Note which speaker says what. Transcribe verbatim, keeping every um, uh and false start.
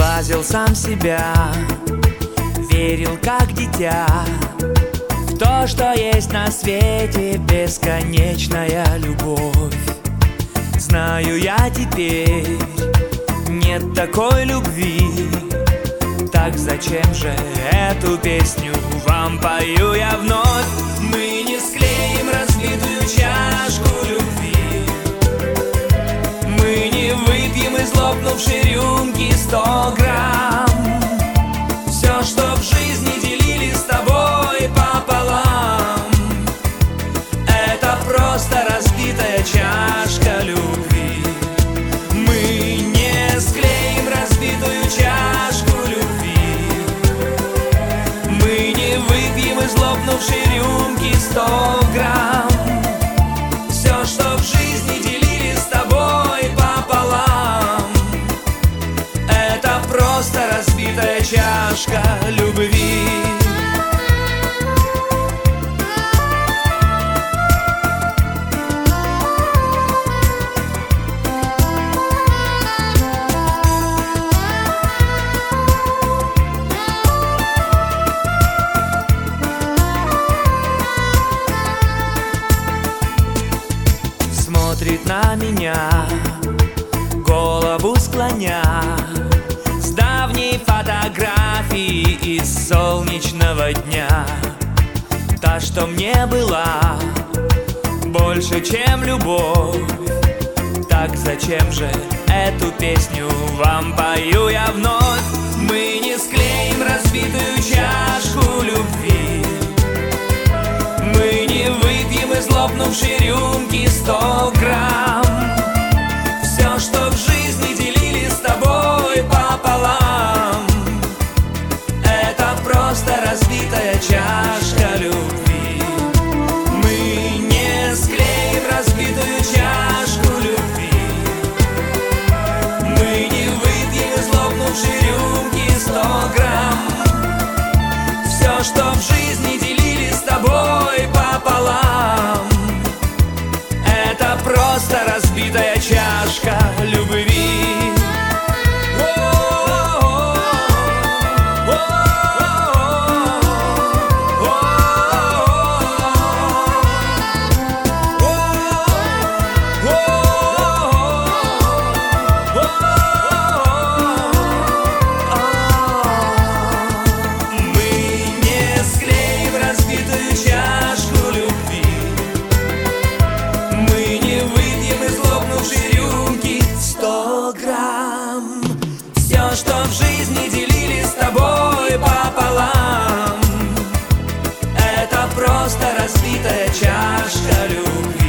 Speaker 1: сглазил сам себя, верил как дитя в то, что есть на свете бесконечная любовь. Знаю я теперь, нет такой любви. Так зачем же эту песню вам пою я вновь? Мы не склеим разбитую чашку любви, мы не выпьем из лопнувшей рюмки сто грамм. Все, что в жизни делили с тобой пополам, это просто разбитая чашка любви. Мы не склеим разбитую чашку любви, мы не выпьем из лопнувшей рюмки сто грамм. Все, что в жизни делили с тобой пополам, это просто разбитая чашка любви. Смотрит на меня, голову склоня, с давней фотографии из солнечного дня. Та, что мне была больше, чем любовь. Так зачем же эту песню вам пою я вновь? Мы не склеим разбитую чашку любви, мы не выпьем из лопнувшей рюмки сто грамм. Все, что в жизни делили с тобой пополам, это просто разбитая чашка любви. Мы не склеим разбитую чашку любви, мы не выпьем из лопнувшей рюмки сто грамм. Все, что в жизни делили с тобой пополам, это просто разбитая чашка любви. Все, что в жизни делили с тобой пополам, это просто разбитая чашка любви.